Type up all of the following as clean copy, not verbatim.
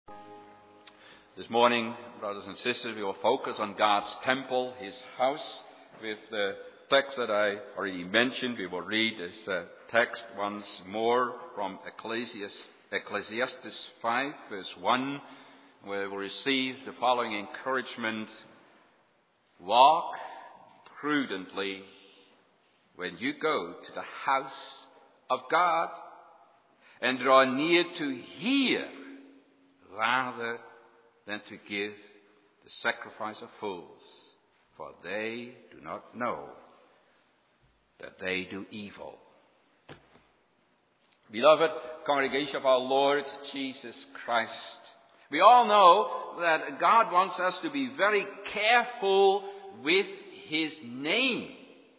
This morning, brothers and sisters, we will focus on God's temple, His house, with the text that I already mentioned. We will read this text once more from Ecclesiastes 5, verse 1, where we receive the following encouragement: walk prudently when you go to the house of God, and draw near to hear rather than to give the sacrifice of fools, for they do not know that they do evil. Beloved congregation of our Lord Jesus Christ, we all know that God wants us to be very careful with His name.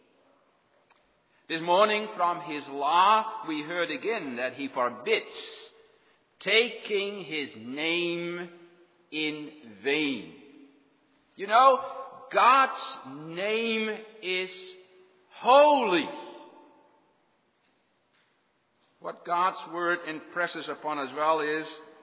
This morning from His law we heard again that He forbids taking His name in vain. You know, God's name is holy. What God's word impresses upon us well is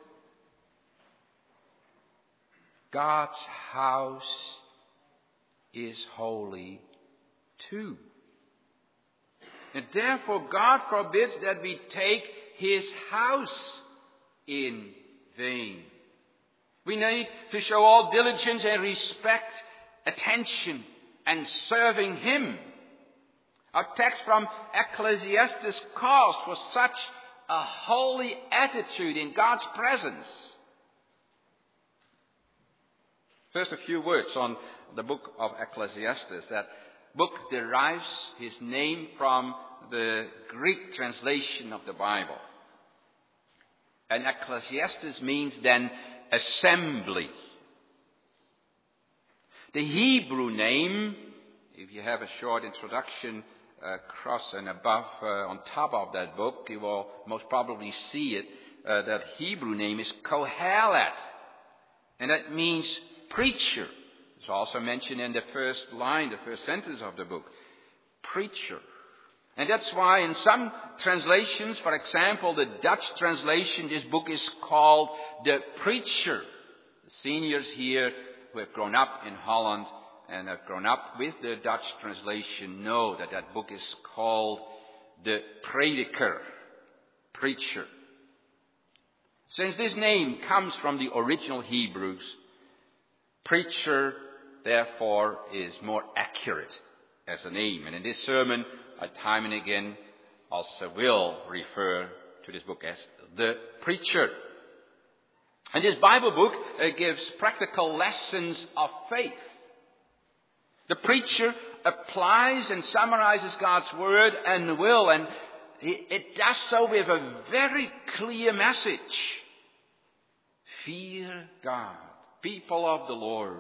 God's house is holy too. And therefore God forbids that we take His house in vain. We need to show all diligence and respect, attention, and serving Him. Our text from Ecclesiastes calls for such a holy attitude in God's presence. First, a few words on the book of Ecclesiastes. That book derives his name from the Greek translation of the Bible. And Ecclesiastes means then assembly. The Hebrew name, if you have a short introduction across and above, on top of that book, you will most probably see it. That Hebrew name is Kohelet, and that means preacher. It's also mentioned in the first line, the first sentence of the book, preacher. And that's why in some translations, for example, the Dutch translation, this book is called The Preacher. The seniors here who have grown up in Holland and have grown up with the Dutch translation know that that book is called The Prediker, Preacher. Since this name comes from the original Hebrews, preacher, therefore, is more accurate as a name. And in this sermon, I time and again also will refer to this book as The Preacher. And this Bible book gives practical lessons of faith. The preacher applies and summarizes God's word and will, and it does so with a very clear message. Fear God, people of the Lord.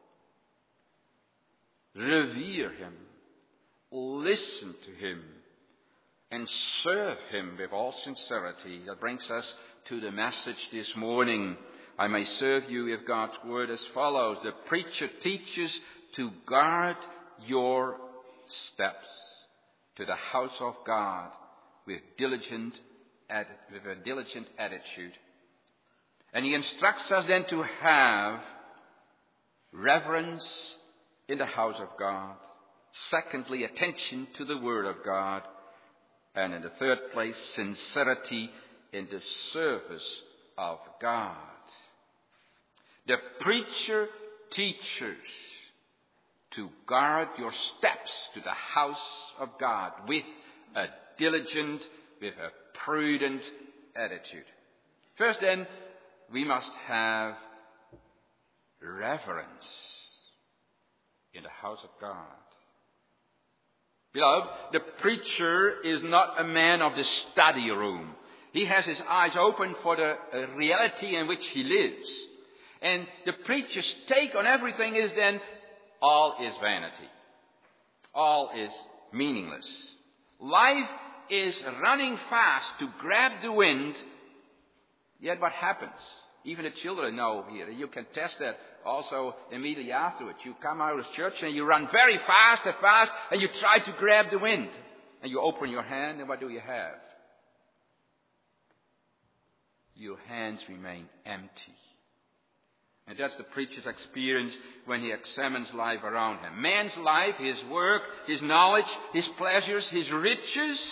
Revere Him. Listen to Him and serve Him with all sincerity. That brings us to the message this morning. I may serve you with God's word as follows. The preacher teaches to guard your steps to the house of God with a diligent attitude. And he instructs us then to have reverence in the house of God. Secondly, attention to the Word of God. And in the third place, sincerity in the service of God. The preacher teaches to guard your steps to the house of God with a diligent, with a prudent attitude. First then, we must have reverence in the house of God. Beloved, the preacher is not a man of the study room. He has his eyes open for the reality in which he lives. And the preacher's take on everything is then, all is vanity. All is meaningless. Life is running fast to grab the wind. Yet what happens? Even the children know here. You can test that also immediately afterwards. You come out of church and you run very fast, and you try to grab the wind. And you open your hand, and what do you have? your hands remain empty. And that's the preacher's experience when he examines life around him. Man's life, his work, his knowledge, his pleasures, his riches,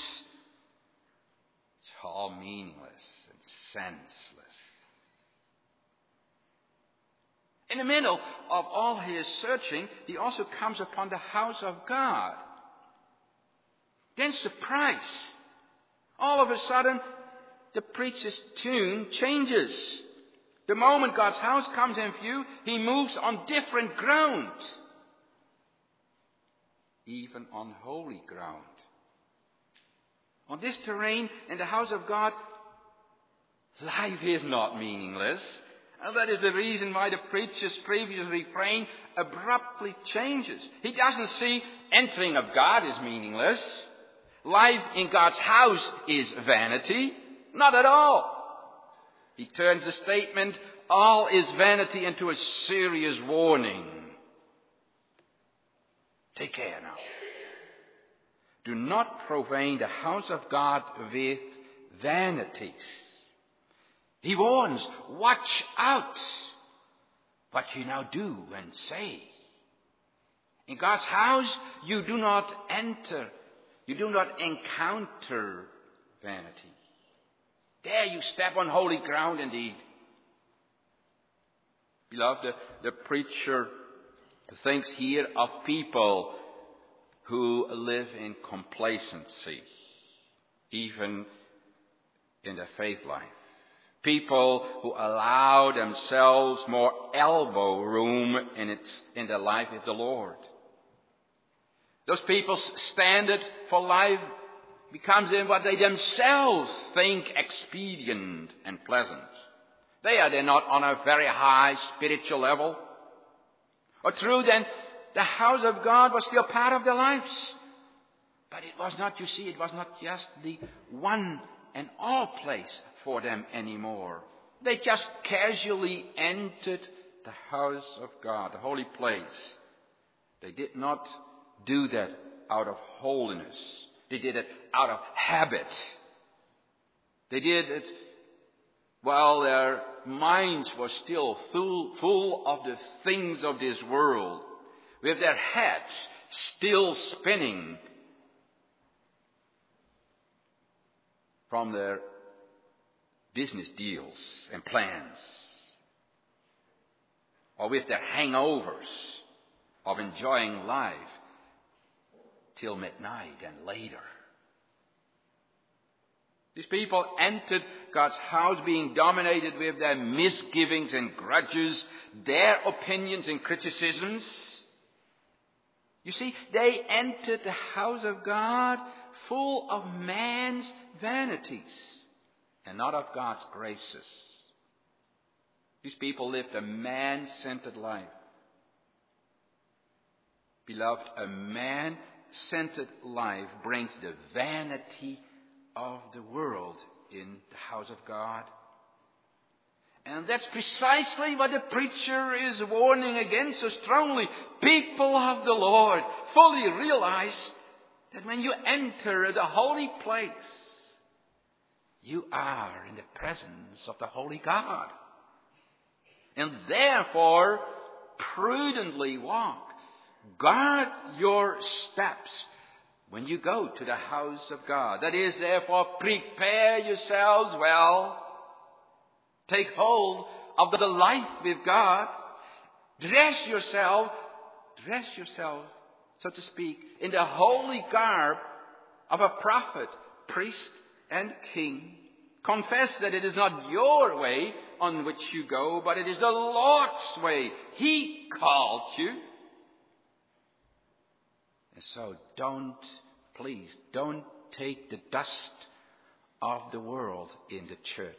it's all meaningless and senseless. In the middle of all his searching, he also comes upon the house of God. Then surprise. All of a sudden, the preacher's tune changes. The moment God's house comes in view, he moves on different ground. Even on holy ground. On this terrain, in the house of God, life is not meaningless. And that is the reason why the preacher's previous refrain abruptly changes. He doesn't see entering of God is meaningless. Life in God's house is vanity. Not at all. He turns the statement, all is vanity, into a serious warning. Take care now. Do not profane the house of God with vanities. He warns, watch out what you now do and say. In God's house, you do not enter, you do not encounter vanity. There you step on holy ground indeed. Beloved, the preacher thinks here of people who live in complacency, even in their faith life. People who allow themselves more elbow room in their life with the Lord. Those people's standard for life becomes in what they themselves think expedient and pleasant. They're not on a very high spiritual level. Or true then, the house of God was still part of their lives. But it was not, you see, it was not just the one and all place for them anymore. They just casually entered the house of God, the holy place. They did not do that out of holiness. They did it out of habit. They did it while their minds were still full of the things of this world, with their heads still spinning from their business deals and plans, or with their hangovers of enjoying life till midnight and later. These people entered God's house being dominated with their misgivings and grudges, their opinions and criticisms. You see, they entered the house of God full of man's vanities and not of God's graces. These people lived a man-centered life. Beloved, a man-centered life brings the vanity of the world in the house of God. And that's precisely what the preacher is warning against so strongly. People of the Lord, fully realize that when you enter the holy place, you are in the presence of the holy God. And therefore, prudently walk. Guard your steps when you go to the house of God. That is, therefore, prepare yourselves well. Take hold of the life with God. Dress yourself, so to speak, in the holy garb of a prophet, priest, and king. Confess that it is not your way on which you go, but it is the Lord's way. He called you. And so please don't take the dust of the world in the church.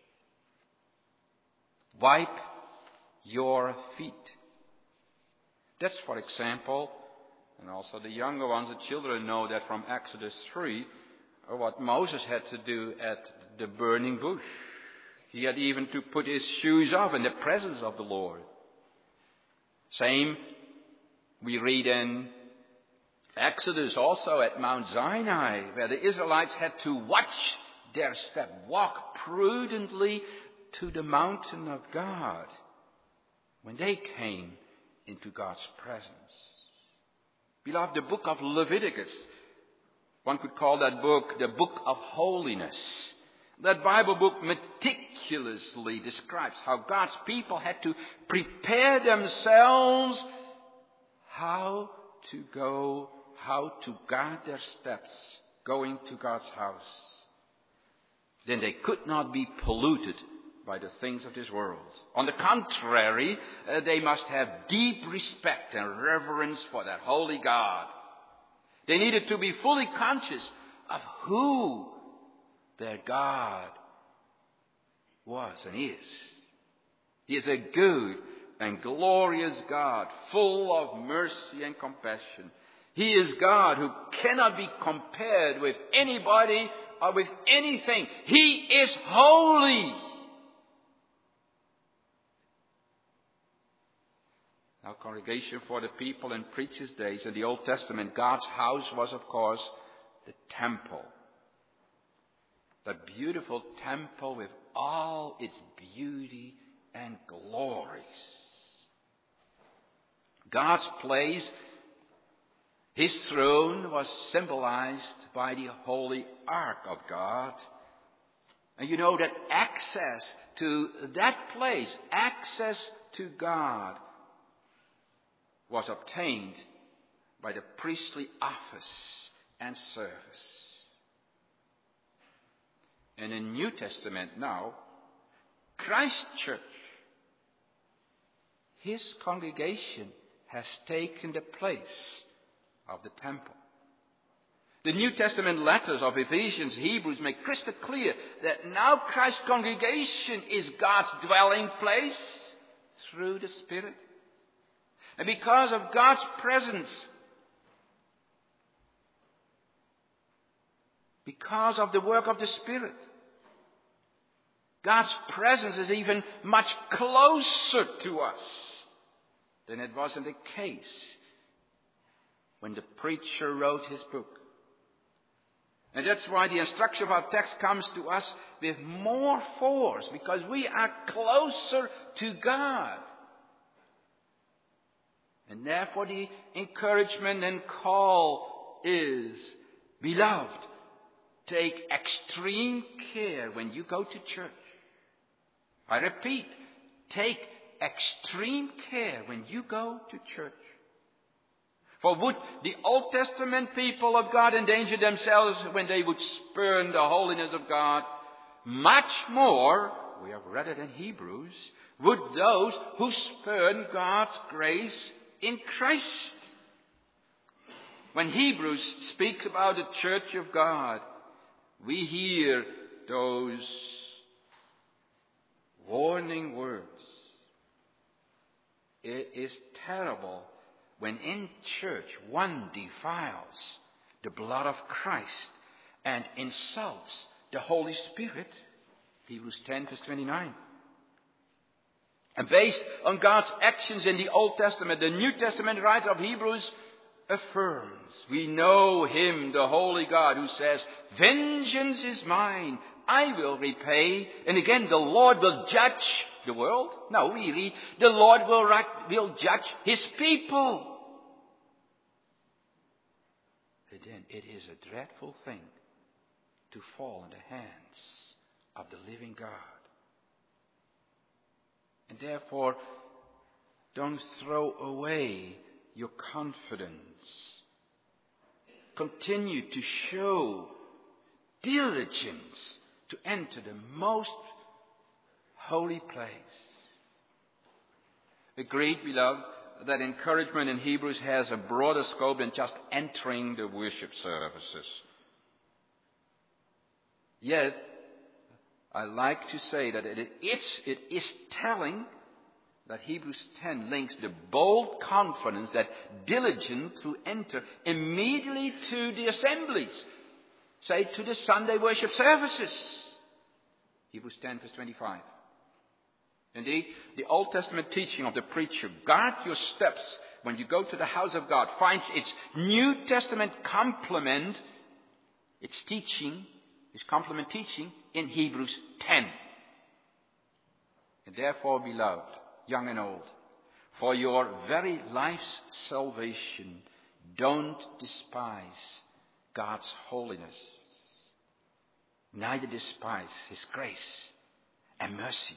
Wipe your feet. That's, for example, and also the younger ones, the children know that from Exodus 3, what Moses had to do at the burning bush. He had even to put his shoes off in the presence of the Lord. Same we read in Exodus also at Mount Sinai, where the Israelites had to watch their step. Walk prudently to the mountain of God when they came into God's presence. Beloved, the book of Leviticus, one could call that book the book of holiness. That Bible book meticulously describes how God's people had to prepare themselves how to guard their steps going to God's house. Then they could not be polluted by the things of this world. On the contrary, they must have deep respect and reverence for that holy God. They needed to be fully conscious of who their God was and is. He is a good and glorious God, full of mercy and compassion. He is God who cannot be compared with anybody or with anything. He is holy. Now, congregation for the people in preachers' days in the Old Testament, God's house was, of course, the temple. The beautiful temple with all its beauty and glories. God's place, His throne, was symbolized by the holy ark of God. And you know that access to that place, access to God, was obtained by the priestly office and service. In the New Testament now, Christ Church, His congregation has taken the place of the temple. The New Testament letters of Ephesians, Hebrews make crystal clear that now Christ's congregation is God's dwelling place through the Spirit. And because of God's presence, because of the work of the Spirit, God's presence is even much closer to us than it was in the case when the preacher wrote his book. And that's why the instruction of our text comes to us with more force, because we are closer to God. And therefore the encouragement and call is, beloved, take extreme care when you go to church. I repeat, take extreme care when you go to church. For would the Old Testament people of God endanger themselves when they would spurn the holiness of God? Much more, we have read it in Hebrews, would those who spurn God's grace in Christ. When Hebrews speaks about the church of God, we hear those warning words. It is terrible when in church one defiles the blood of Christ and insults the Holy Spirit. Hebrews 10 verse 29. And based on God's actions in the Old Testament, the New Testament writer of Hebrews affirms, we know Him, the holy God, who says, vengeance is mine, I will repay. And again, the Lord will judge the world. No, we read, the Lord will judge His people. But then it is a dreadful thing to fall in the hands of the living God. And therefore, don't throw away your confidence. Continue to show diligence to enter the most holy place. Agreed, beloved, that encouragement in Hebrews has a broader scope than just entering the worship services. Yet, I like to say that it is telling that Hebrews 10 links the bold confidence that diligent to enter immediately to the assemblies, say to the Sunday worship services. Hebrews 10 verse 25. Indeed, the Old Testament teaching of the preacher, guard your steps when you go to the house of God, finds its New Testament complement, its teaching, in the Sunday worship services. his complement teaching in Hebrews 10. And therefore, beloved, young and old, for your very life's salvation, don't despise God's holiness. Neither despise his grace and mercy.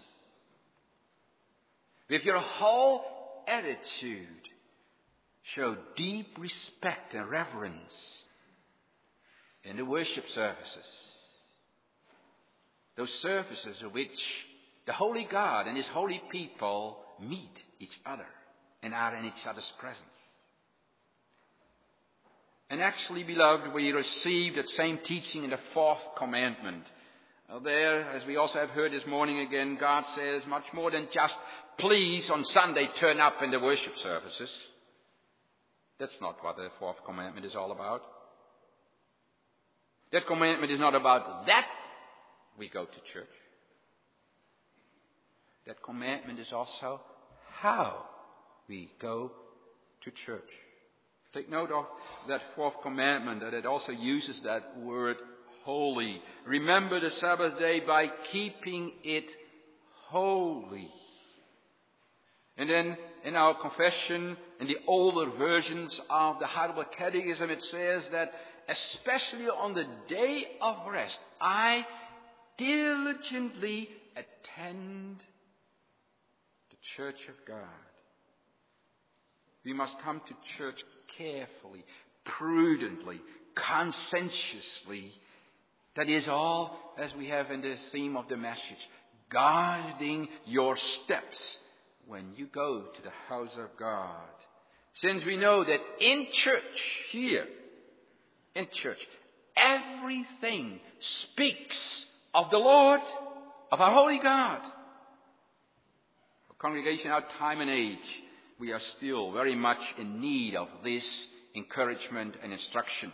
With your whole attitude, show deep respect and reverence in the worship services. Those services in which the holy God and his holy people meet each other and are in each other's presence. And actually, beloved, we receive that same teaching in the fourth commandment. There, as we also have heard this morning again, God says much more than just, please on Sunday turn up in the worship services. That's not what the fourth commandment is all about. That commandment is not about that we go to church. That commandment is also how we go to church. Take note of that fourth commandment, that it also uses that word holy. Remember the Sabbath day by keeping it holy. And then in our confession, in the older versions of the Heidelberg Catechism, it says that especially on the day of rest, I diligently attend the church of God. We must come to church carefully, prudently, conscientiously. That is all, as we have in the theme of the message, guarding your steps when you go to the house of God. Since we know that in church, here, in church, everything speaks of the Lord, of our holy God. Our congregation, our time and age, we are still very much in need of this encouragement and instruction.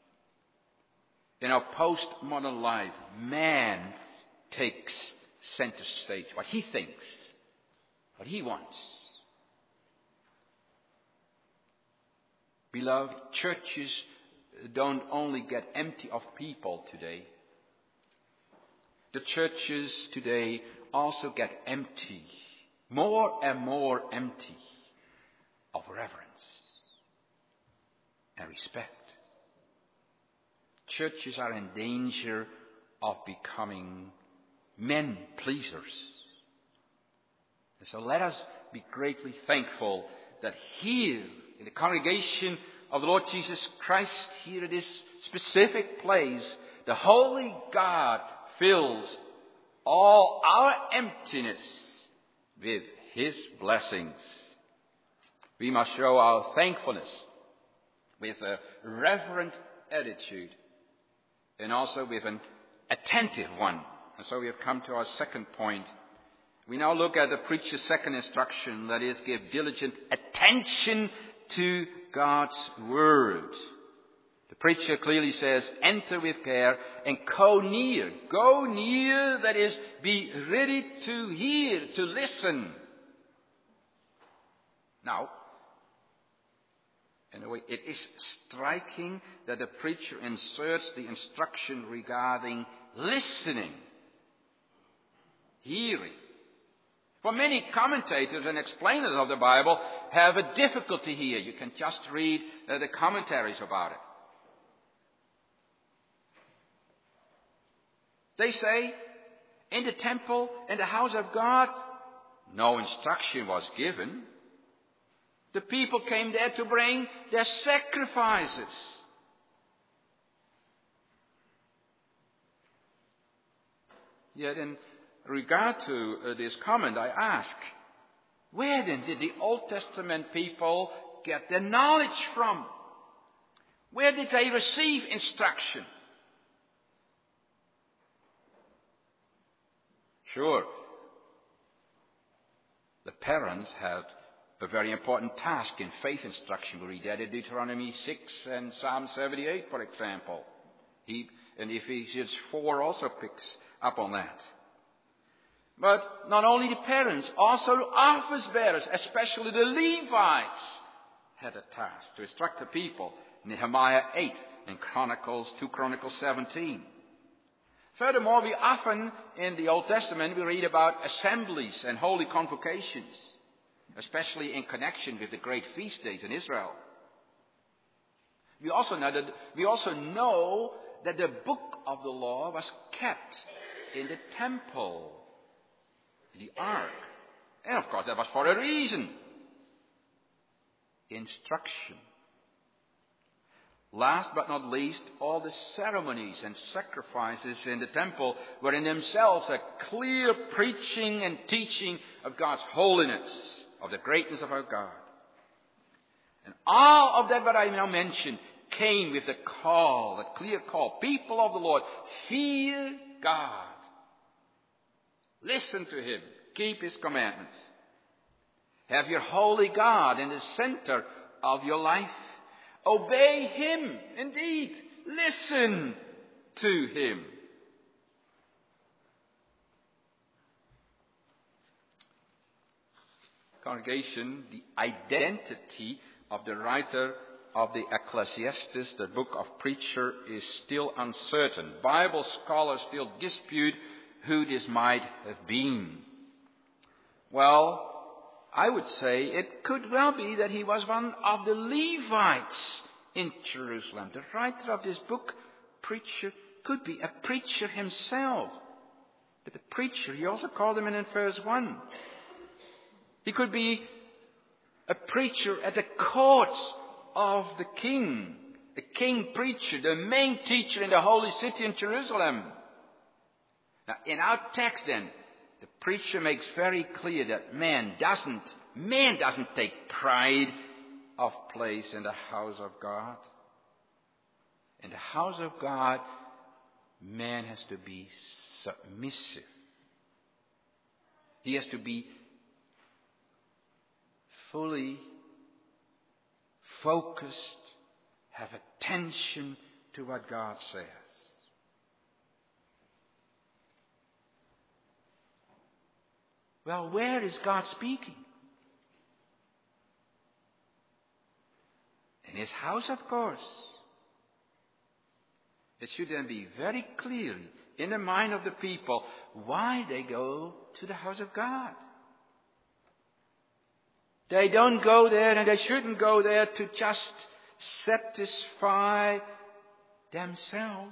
In our postmodern life, man takes center stage. What he thinks, what he wants. Beloved, churches don't only get empty of people today. The churches today also get empty, more and more empty, of reverence and respect. Churches are in danger of becoming men pleasers. And so let us be greatly thankful that here in the congregation of the Lord Jesus Christ, here at this specific place, the Holy God fills all our emptiness with his blessings. We must show our thankfulness with a reverent attitude and also with an attentive one. And so we have come to our second point. We now look at the preacher's second instruction, that is, give diligent attention to God's Word. The preacher clearly says, enter with care and go near. Go near, that is, be ready to hear, to listen. Now, in a way, it is striking that the preacher inserts the instruction regarding listening, hearing. For many commentators and explainers of the Bible have a difficulty here. You can just read the commentaries about it. They say, in the temple, in the house of God, no instruction was given. The people came there to bring their sacrifices. Yet in regard to this comment, I ask, where then did the Old Testament people get their knowledge from? Where did they receive instruction? Sure, the parents had a very important task in faith instruction. We read that in Deuteronomy 6 and Psalm 78, for example. And Ephesians 4 also picks up on that. But not only the parents, also the office bearers, especially the Levites, had a task to instruct the people. Nehemiah 8 and 2 Chronicles 17. Furthermore, we often in the Old Testament we read about assemblies and holy convocations, especially in connection with the great feast days in Israel. We also know that the book of the law was kept in the temple, the ark. And of course that was for a reason. Instruction. Last but not least, all the ceremonies and sacrifices in the temple were in themselves a clear preaching and teaching of God's holiness, of the greatness of our God. And all of that what I now mentioned came with the call, that clear call. People of the Lord, fear God. Listen to Him. Keep His commandments. Have your holy God in the center of your life. Obey Him. Indeed, listen to Him. Congregation, the identity of the writer of the Ecclesiastes, the book of Preacher, is still uncertain. Bible scholars still dispute who this might have been. Well, I would say it could well be that he was one of the Levites in Jerusalem. The writer of this book, Preacher, could be a preacher himself. But the preacher, he also called him in verse 1. He could be a preacher at the courts of the king. The king preacher, the main teacher in the holy city in Jerusalem. Now, in our text then, the preacher makes very clear that man doesn't take pride of place in the house of God. In the house of God, man has to be submissive. He has to be fully focused, have attention to what God says. Well, where is God speaking? In His house, of course. It should then be very clearly in the mind of the people why they go to the house of God. They don't go there, and they shouldn't go there to just satisfy themselves.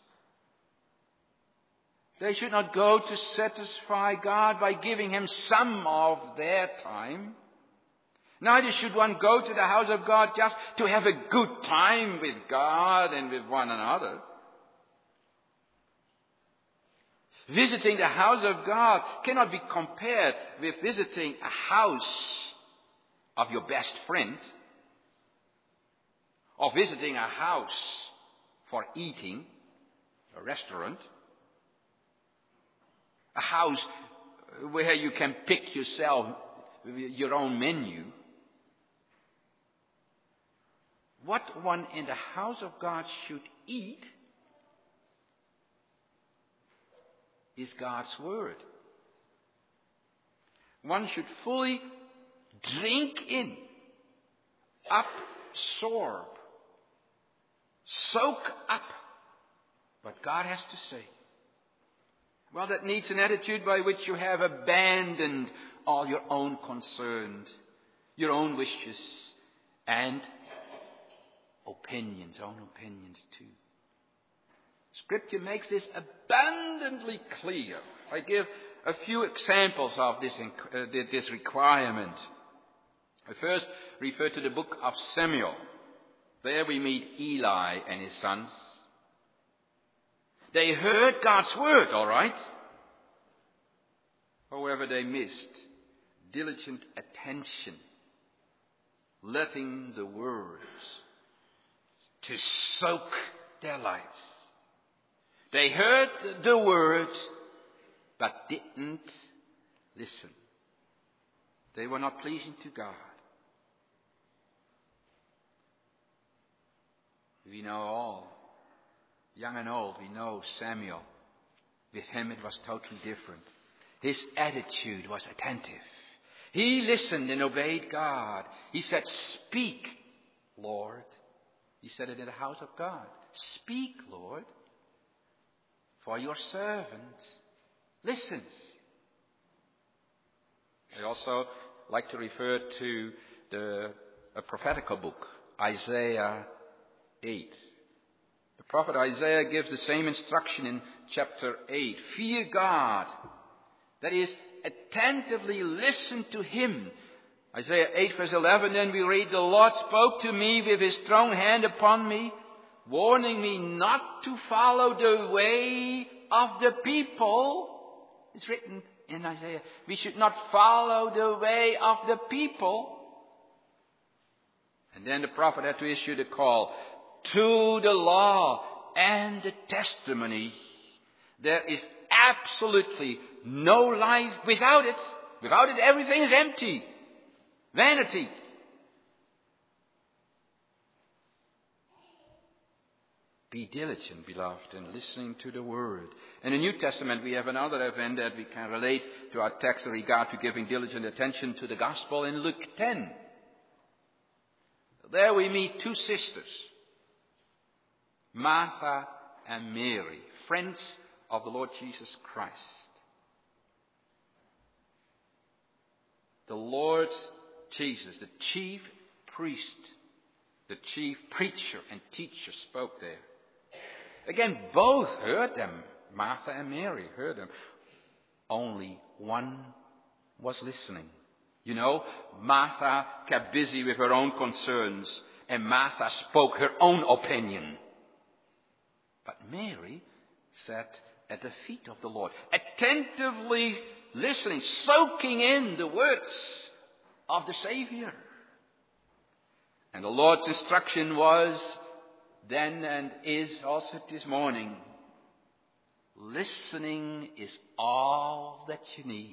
They should not go to satisfy God by giving Him some of their time. Neither should one go to the house of God just to have a good time with God and with one another. Visiting the house of God cannot be compared with visiting a house of your best friend, or visiting a house for eating, a restaurant, a house where you can pick yourself your own menu. What one in the house of God should eat is God's Word. One should fully drink in, absorb, soak up what God has to say. Well, that needs an attitude by which you have abandoned all your own concerns, your own wishes, and own opinions too. Scripture makes this abundantly clear. I give a few examples of this requirement. I first refer to the book of Samuel. There we meet Eli and his sons. They heard God's word, all right. However, they missed diligent attention, letting the words to soak their lives. They heard the words, but didn't listen. They were not pleasing to God. We know all, young and old, we know Samuel. With him it was totally different. His attitude was attentive. He listened and obeyed God. He said, "Speak, Lord." He said it in the house of God. "Speak, Lord." for your servant listens. I also like to refer to a prophetical book, Isaiah 8. The prophet Isaiah gives the same instruction in chapter 8. Fear God. That is, attentively listen to Him. Isaiah 8 verse 11, then we read, the Lord spoke to me with His strong hand upon me, warning me not to follow the way of the people. It's written in Isaiah. We should not follow the way of the people. And then the prophet had to issue the call to the law and the testimony. There is absolutely no life without it. Without it, everything is empty. Vanity. Be diligent, beloved, in listening to the Word. In the New Testament, we have another event that we can relate to our text in regard to giving diligent attention to the Gospel in Luke 10. There we meet two sisters, Martha and Mary, friends of the Lord Jesus Christ. The Lord Jesus, the chief priest, the chief preacher and teacher, spoke there. Again, both heard them. Martha and Mary heard them. Only one was listening. You know, Martha kept busy with her own concerns, and Martha spoke her own opinion. But Mary sat at the feet of the Lord, attentively listening, soaking in the words of the Savior. And the Lord's instruction was then and is also this morning, listening is all that you need.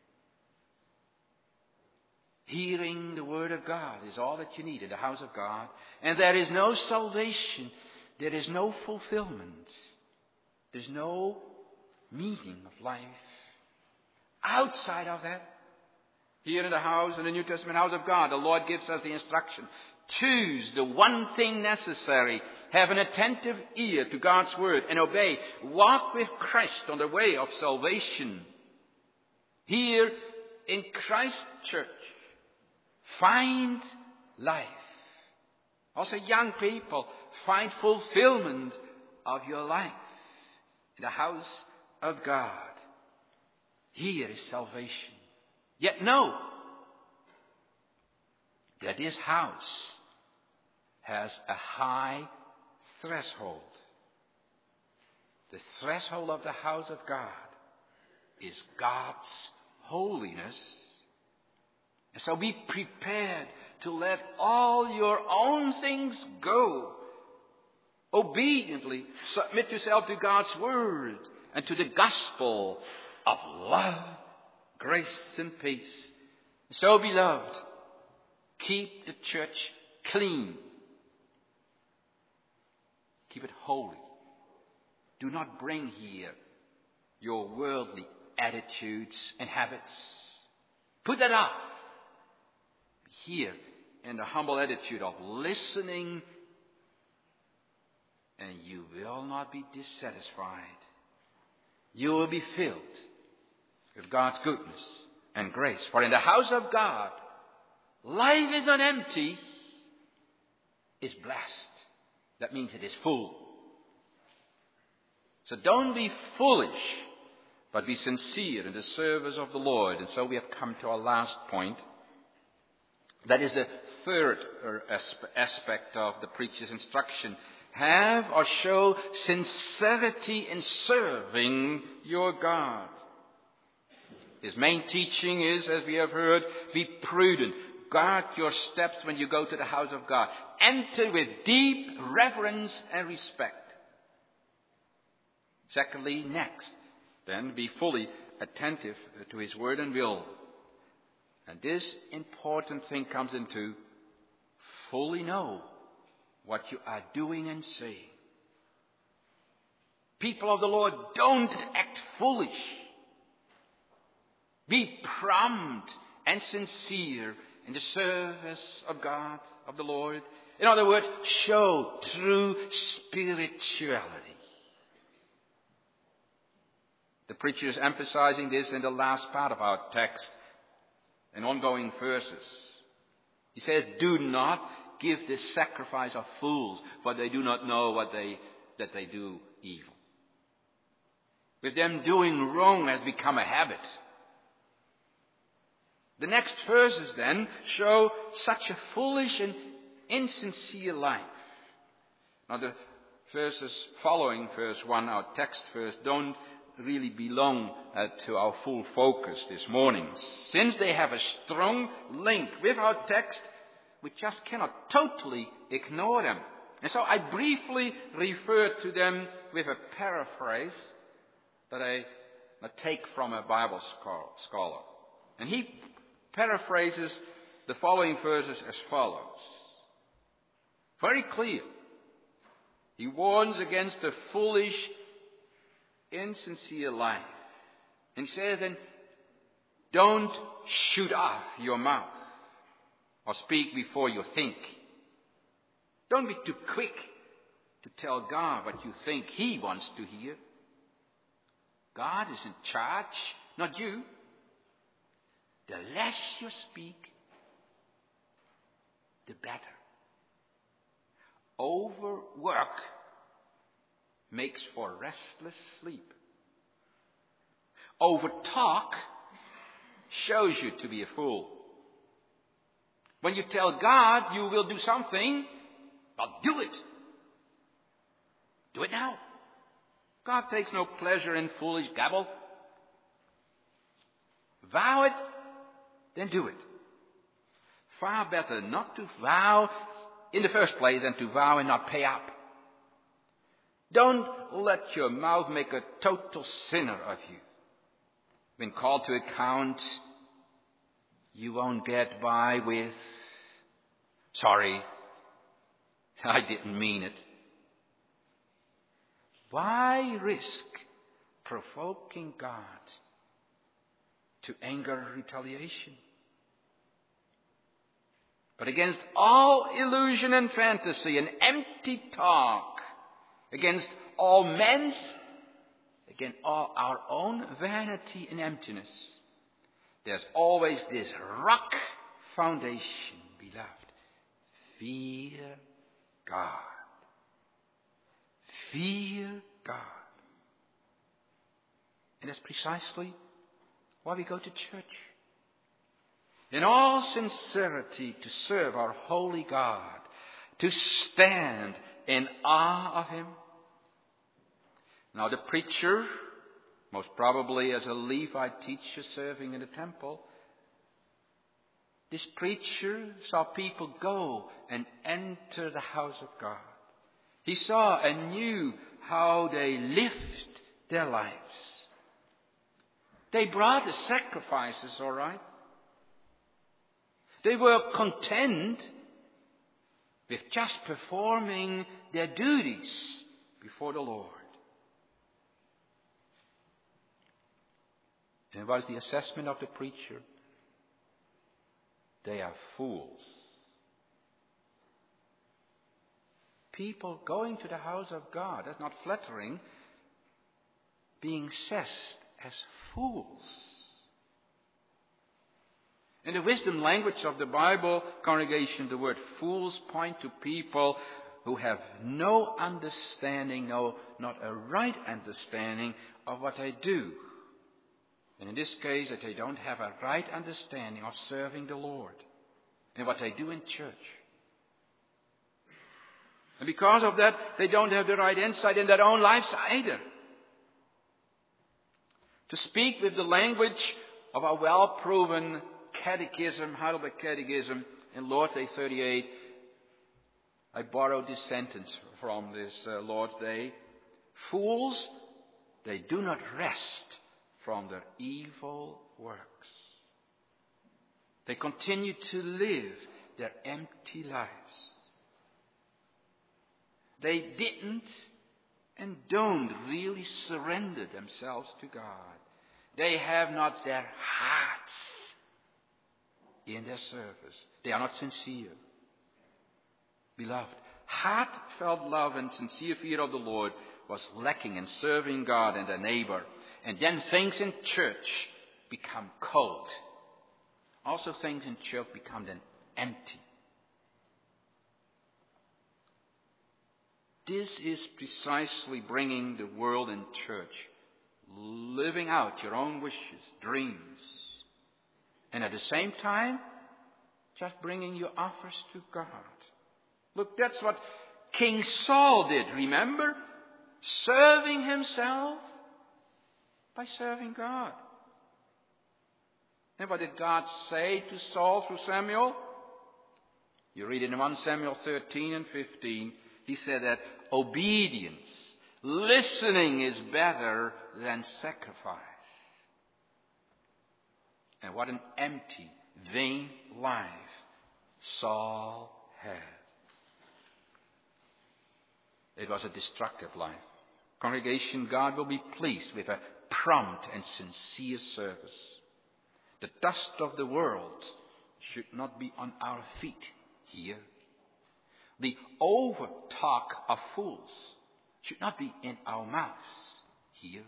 Hearing the Word of God is all that you need in the house of God. And there is no salvation. There is no fulfillment. There's no meaning of life outside of that. Here in the house, in the New Testament house of God, the Lord gives us the instruction. Choose the one thing necessary. Have an attentive ear to God's Word and obey. Walk with Christ on the way of salvation. Here in Christ's church, find life. Also young people, find fulfillment of your life in the house of God. Here is salvation. Yet know that this house has a high threshold. The threshold of the house of God is God's holiness. And so be prepared to let all your own things go. Obediently submit yourself to God's Word and to the gospel of love, grace, and peace. So, beloved, keep the church clean. Keep it holy. Do not bring here your worldly attitudes and habits. Put that off. Here in the humble attitude of listening, and you will not be dissatisfied. You will be filled with God's goodness and grace. For in the house of God, life is not empty, it's blessed. That means it is full. So don't be foolish, but be sincere in the service of the Lord. And so we have come to our last point. That is the third aspect of the preacher's instruction. Have or show sincerity in serving your God. His main teaching is, as we have heard, be prudent. Guard your steps when you go to the house of God. Enter with deep reverence and respect. Secondly, next, then be fully attentive to His word and will. And this important thing comes into fully know what you are doing and saying. People of the Lord, don't act foolish. Be prompt and sincere in the service of God, of the Lord. In other words, show true spirituality. The preacher is emphasizing this in the last part of our text and ongoing verses. He says, do not give this sacrifice of fools, for they do not know that they do evil. With them doing wrong has become a habit. The next verses then show such a foolish and insincere life. Now the verses following verse 1, our text verse, don't really belong to our full focus this morning. Since they have a strong link with our text, we just cannot totally ignore them. And so I briefly refer to them with a paraphrase that I take from a Bible scholar. And he paraphrases the following verses as follows. Very clear. He warns against the foolish, insincere life. And he says then, don't shoot off your mouth or speak before you think. Don't be too quick to tell God what you think He wants to hear. God is in charge, not you. The less you speak, the better. Overwork makes for restless sleep. Overtalk shows you to be a fool. When you tell God you will do something, well, do it. Do it now. God takes no pleasure in foolish gabble. Vow it, then do it. Far better not to vow in the first place than to vow and not pay up. Don't let your mouth make a total sinner of you. When called to account, you won't get by with, sorry, I didn't mean it. Why risk provoking God to anger or retaliation? But against all illusion and fantasy and empty talk, against all men's, against all our own vanity and emptiness, there's always this rock foundation, beloved. Fear God. Fear God. And that's precisely why we go to church. In all sincerity to serve our holy God, to stand in awe of Him. Now the preacher, most probably as a Levite teacher serving in the temple, this preacher saw people go and enter the house of God. He saw and knew how they lived their lives. They brought the sacrifices, all right. They were content with just performing their duties before the Lord. And what is the assessment of the preacher? They are fools. People going to the house of God, that's not flattering, being assessed as fools. In the wisdom language of the Bible congregation, the word fools point to people who have no understanding, no, not a right understanding of what they do. And in this case, that they don't have a right understanding of serving the Lord and what they do in church. And because of that, they don't have the right insight in their own lives either. To speak with the language of our well-proven catechism, Heidelberg Catechism, in Lord's Day 38, I borrowed this sentence from this Lord's Day. Fools, they do not rest from their evil works. They continue to live their empty lives. They didn't and don't really surrender themselves to God. They have not their hearts in their service. They are not sincere. Beloved, heartfelt love and sincere fear of the Lord was lacking in serving God and their neighbor. And then things in church become cold. Also things in church become then empty. This is precisely bringing the world in church, living out your own wishes, dreams, and at the same time, just bringing your offers to God. Look, that's what King Saul did, remember? Serving himself by serving God. And what did God say to Saul through Samuel? You read it in 1 Samuel 13 and 15. He said that obedience, listening is better than sacrifice. And what an empty, vain life Saul had. It was a destructive life. Congregation, God will be pleased with a prompt and sincere service. The dust of the world should not be on our feet here. The over-talk of fools should not be in our mouths here.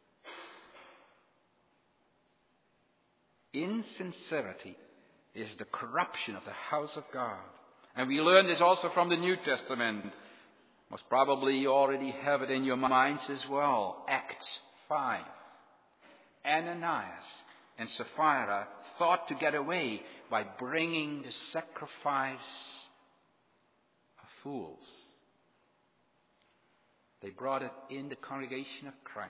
Insincerity is the corruption of the house of God. And we learn this also from the New Testament. Most probably you already have it in your minds as well. Acts 5. Ananias and Sapphira thought to get away by bringing the sacrifice of fools. They brought it in the congregation of Christ.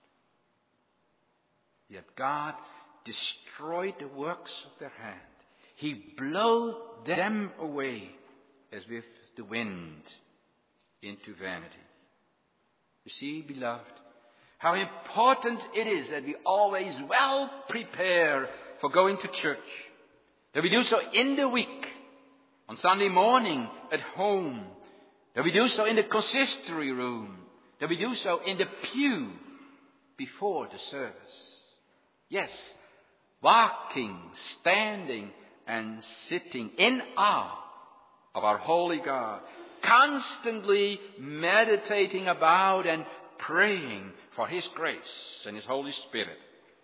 Yet God destroyed the works of their hand. He blew them away as with the wind into vanity. You see, beloved, how important it is that we always well prepare for going to church. That we do so in the week, on Sunday morning at home. That we do so in the consistory room. That we do so in the pew before the service. Yes, walking, standing, and sitting in awe of our holy God. Constantly meditating about and praying for His grace and His Holy Spirit.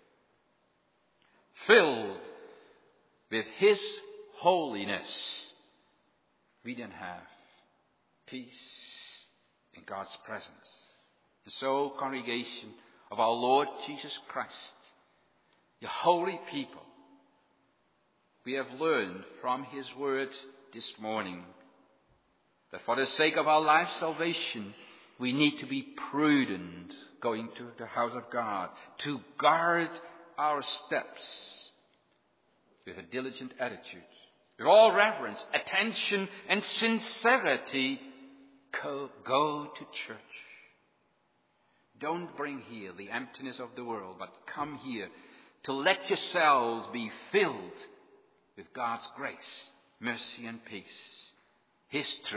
Filled with His holiness, we then have peace in God's presence. And so, congregation of our Lord Jesus Christ, the holy people, we have learned from His words this morning that for the sake of our life salvation, we need to be prudent going to the house of God, to guard our steps with a diligent attitude. With all reverence, attention, and sincerity, go to church. Don't bring here the emptiness of the world, but come here to let yourselves be filled with God's grace, mercy, and peace, His truth.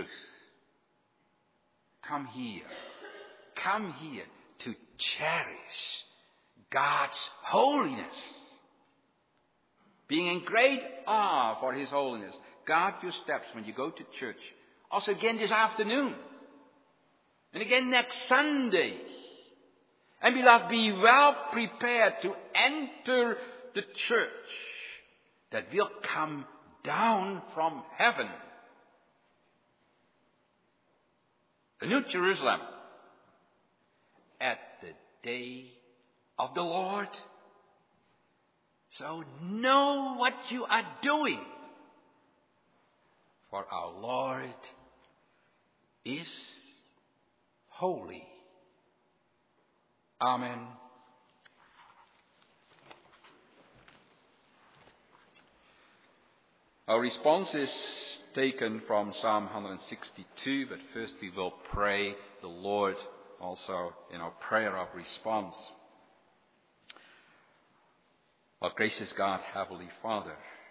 Come here to cherish God's holiness. Being in great awe for His holiness. Guard your steps when you go to church. Also again this afternoon. And again next Sunday. And beloved, be well prepared to enter the church that will come down from heaven. The New Jerusalem at the day of the Lord. So know what you are doing. For our Lord is holy. Amen. Our response is taken from Psalm 162, but first we will pray the Lord also in our prayer of response. Our gracious God, Heavenly Father,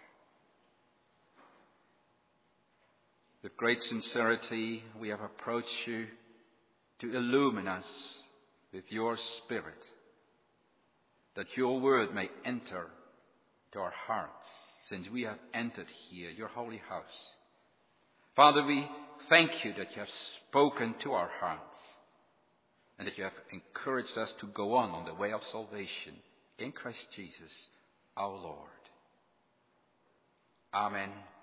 with great sincerity we have approached you to illumine us with your Spirit, that your word may enter to our hearts, since we have entered here, your holy house. Father, we thank you that you have spoken to our hearts. and that you have encouraged us to go on the way of salvation in Christ Jesus our Lord. Amen.